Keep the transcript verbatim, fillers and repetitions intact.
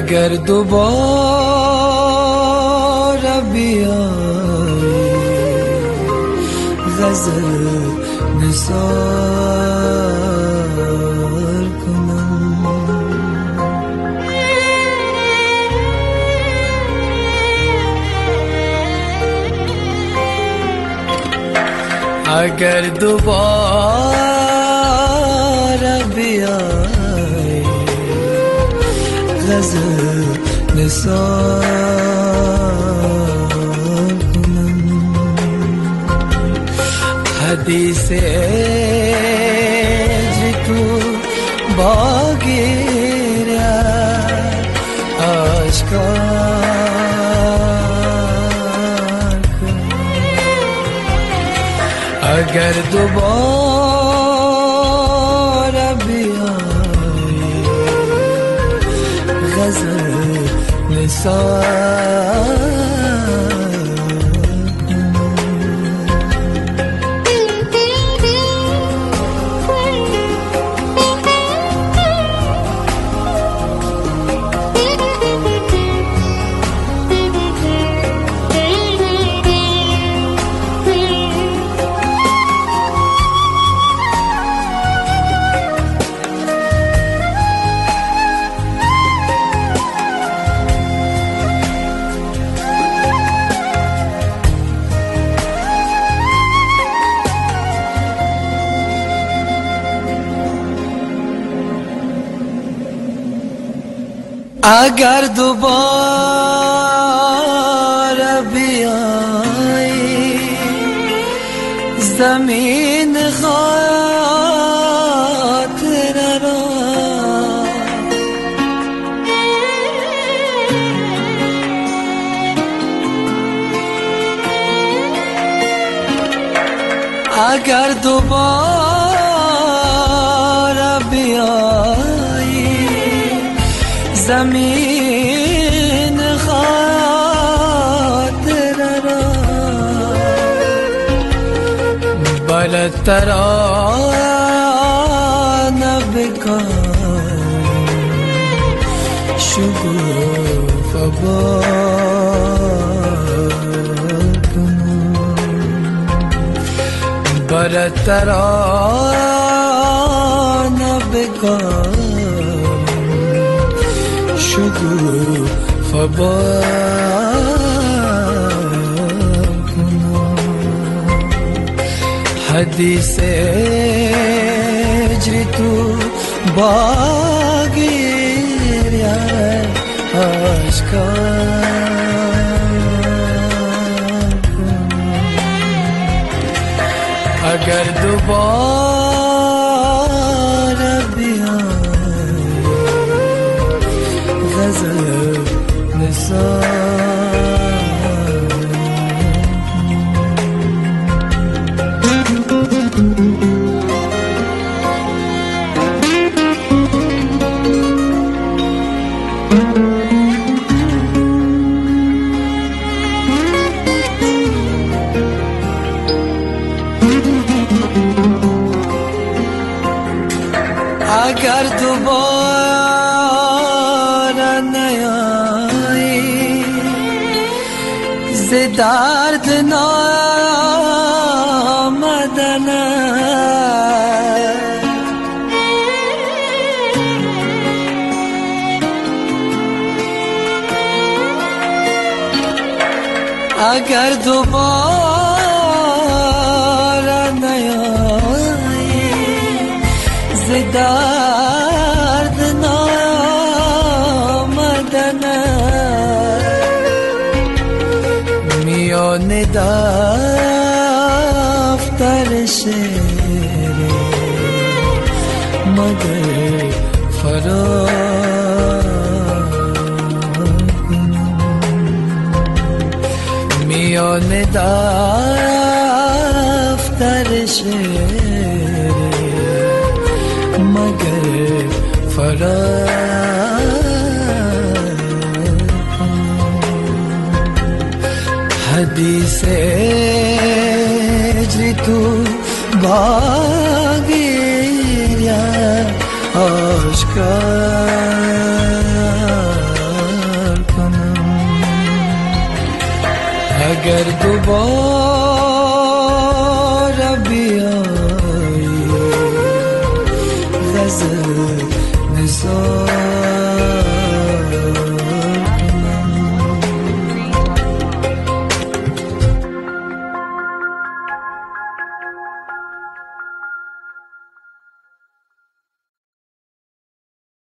اگر دوباره بیایی غزل نثار کنم. اگر دوباره بیایی غزل نثار کنم. حدیث عشق تو با گریه آشکار کنم. اگر دوباره بیایی غزل نثار اگر دوباره بیایی زمین خاطر را اگر دوباره بیایی زمین خاطر را بلندتر نبکن شگوفه کنم. بلندتر نبکن شگوفه کنم. حدیث هجر تو با گریه آشکار کنم. اگر دوباره بیایی غزل نثار اگر دوباره نیایی ز درد نامدنم اگر دوباره نیایی ز درد نامدنم میان دفتر شعر مگر فرار کنم. میان دفتر شعر مگر فرار حدیث هجر تو با گریه آشکار اگر دوباره بیایی غزل نزار